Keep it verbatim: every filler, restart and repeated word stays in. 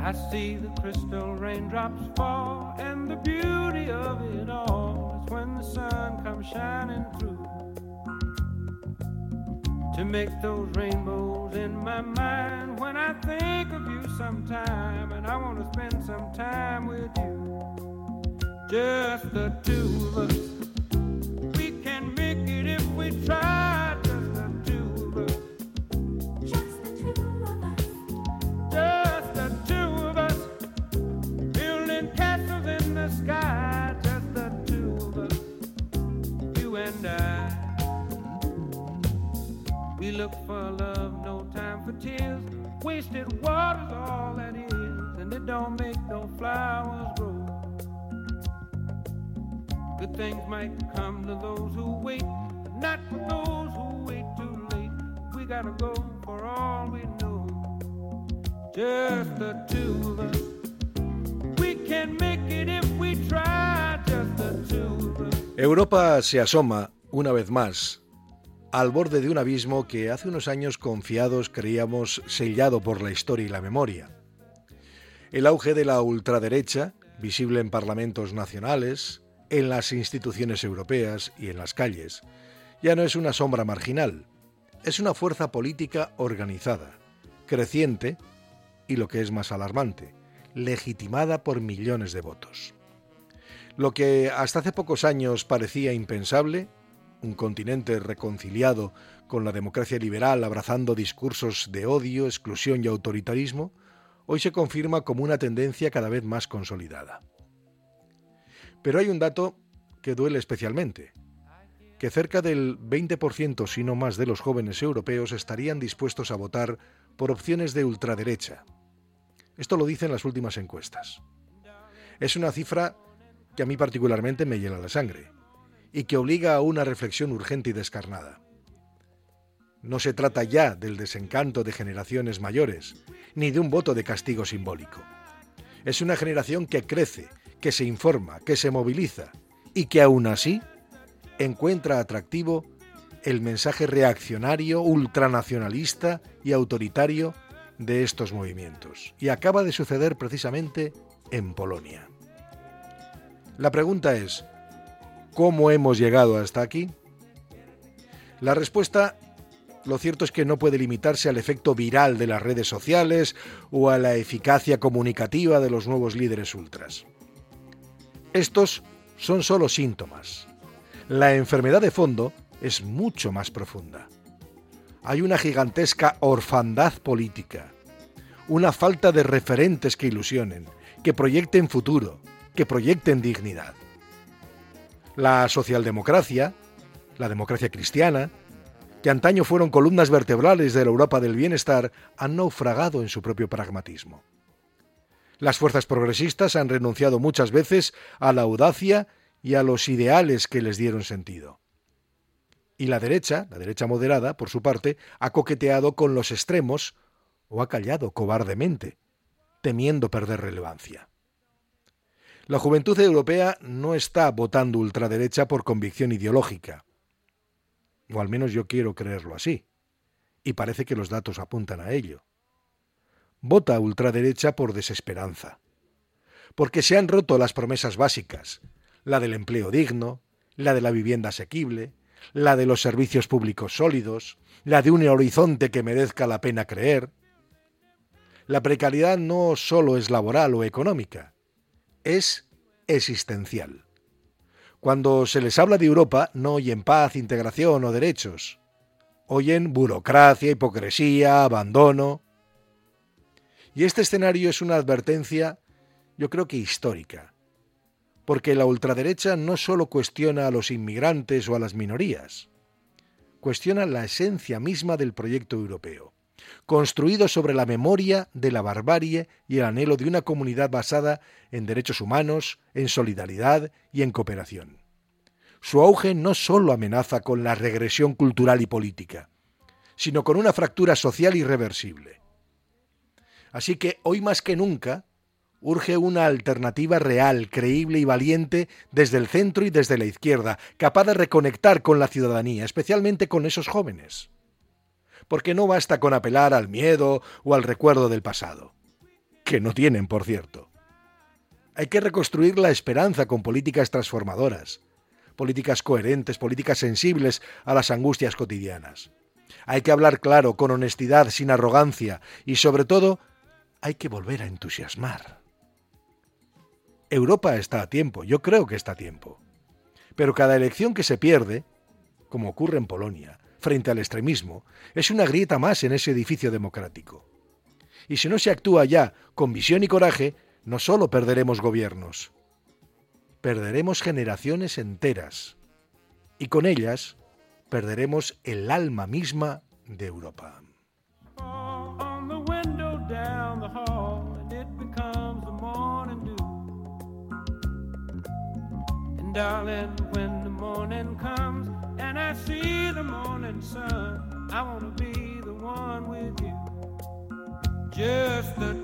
I see the crystal raindrops fall, and the beauty of it all is when the sun comes shining through to make those rainbows in my mind when I think of you sometime, and I want to spend some time with you, just the two of us. We can make it if we try, just the two of us. Just the two of us. Just the two of us, building castles in the sky, just the two of us, you and I. We look for love, no time for tears. Wasted water's all that is, and it don't make no flowers grow. Good things might come to those who wait, but not for those who wait too late. We gotta go for all we know, just the two of us. We can make it if we try, just the two of us. Europa se asoma, una vez más, al borde de un abismo que hace unos años confiados creíamos sellado por la historia y la memoria. El auge de la ultraderecha, visible en parlamentos nacionales, en las instituciones europeas y en las calles, ya no es una sombra marginal, es una fuerza política organizada, creciente y, lo que es más alarmante, legitimada por millones de votos. Lo que hasta hace pocos años parecía impensable, un continente reconciliado con la democracia liberal abrazando discursos de odio, exclusión y autoritarismo, hoy se confirma como una tendencia cada vez más consolidada. Pero hay un dato que duele especialmente, que cerca del veinte por ciento, si no más, de los jóvenes europeos estarían dispuestos a votar por opciones de ultraderecha. Esto lo dicen las últimas encuestas. Es una cifra que a mí particularmente me hiela la sangre y que obliga a una reflexión urgente y descarnada. No se trata ya del desencanto de generaciones mayores, ni de un voto de castigo simbólico. Es una generación que crece, que se informa, que se moviliza y que aún así encuentra atractivo el mensaje reaccionario, ultranacionalista y autoritario de estos movimientos. Y acaba de suceder precisamente en Polonia. La pregunta es, ¿cómo hemos llegado hasta aquí? La respuesta, lo cierto es que no puede limitarse al efecto viral de las redes sociales o a la eficacia comunicativa de los nuevos líderes ultras. Estos son solo síntomas. La enfermedad de fondo es mucho más profunda. Hay una gigantesca orfandad política, una falta de referentes que ilusionen, que proyecten futuro, que proyecten dignidad. La socialdemocracia, la democracia cristiana, que antaño fueron columnas vertebrales de la Europa del bienestar, han naufragado en su propio pragmatismo. Las fuerzas progresistas han renunciado muchas veces a la audacia y a los ideales que les dieron sentido. Y la derecha, la derecha moderada, por su parte, ha coqueteado con los extremos o ha callado cobardemente, temiendo perder relevancia. La juventud europea no está votando ultraderecha por convicción ideológica, o al menos yo quiero creerlo así, y parece que los datos apuntan a ello. Vota ultraderecha por desesperanza, porque se han roto las promesas básicas, la del empleo digno, la de la vivienda asequible, la de los servicios públicos sólidos, la de un horizonte que merezca la pena creer. La precariedad no solo es laboral o económica, es existencial. Cuando se les habla de Europa, no oyen paz, integración o derechos. Oyen burocracia, hipocresía, abandono. Y este escenario es una advertencia, yo creo que histórica, porque la ultraderecha no solo cuestiona a los inmigrantes o a las minorías, cuestiona la esencia misma del proyecto europeo, construido sobre la memoria de la barbarie y el anhelo de una comunidad basada en derechos humanos, en solidaridad y en cooperación. Su auge no solo amenaza con la regresión cultural y política, sino con una fractura social irreversible. Así que hoy más que nunca urge una alternativa real, creíble y valiente desde el centro y desde la izquierda, capaz de reconectar con la ciudadanía, especialmente con esos jóvenes. Porque no basta con apelar al miedo o al recuerdo del pasado. que no tienen, por cierto. Hay que reconstruir la esperanza con políticas transformadoras, políticas coherentes, políticas sensibles a las angustias cotidianas. Hay que hablar claro, con honestidad, sin arrogancia y, sobre todo, hay que volver a entusiasmar. Europa está a tiempo, yo creo que está a tiempo. Pero cada elección que se pierde, como ocurre en Polonia, frente al extremismo, es una grieta más en ese edificio democrático. Y si no se actúa ya con visión y coraje, no solo perderemos gobiernos, perderemos generaciones enteras. Y con ellas, perderemos el alma misma de Europa. On the window down the hall, and it becomes the morning dew. And darling, when the morning comes and I see the morning sun, I want to be the one with you. Just the